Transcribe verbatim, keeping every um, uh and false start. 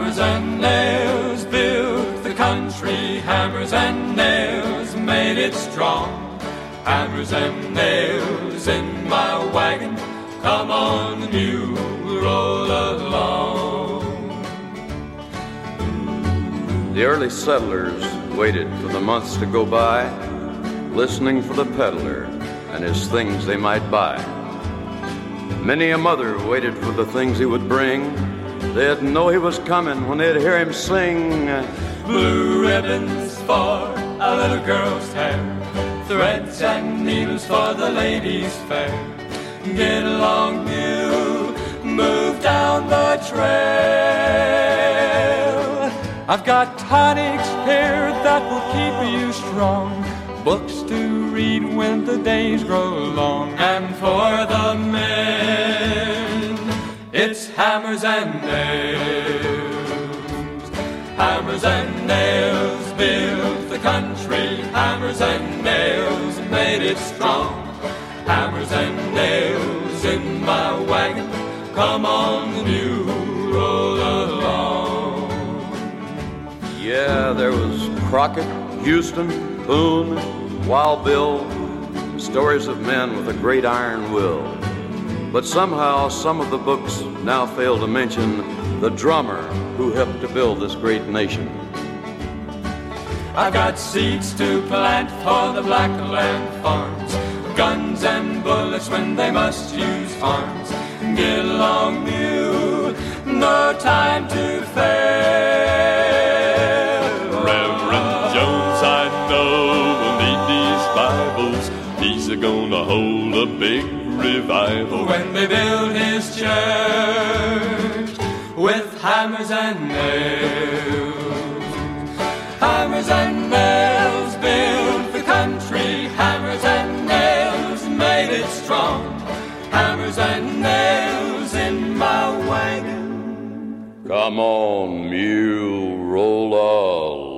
Hammers and nails built the country, hammers and nails made it strong. Hammers and nails in my wagon, come on, the mule, roll along. The early settlers waited for the months to go by, listening for the peddler and his things they might buy. Many a mother waited for the things he would bring. They'd know he was coming when they'd hear him sing. Blue ribbons for a little girl's hair, threads and needles for the ladies' fair. Get along, mule, move down the trail. I've got tonics here that will keep you strong, books to read when the days grow long. And for the men, it's hammers and nails. Hammers and nails built the country, hammers and nails made it strong. Hammers and nails in my wagon, come on, the mule, roll along. Yeah, there was Crockett, Houston, Boone, Wild Bill, stories of men with a great iron will. But somehow some of the books now fail to mention the drummer who helped to build this great nation. I got seeds to plant for the black land farms, guns and bullets when they must use arms. Get along, mule, no time to fail. Reverend Jones, I know, will need these Bibles. He's a-gonna hold a big revival when they build his church with hammers and nails. Hammers and nails built the country, hammers and nails made it strong. Hammers and nails in my wagon, come on, mule, roll all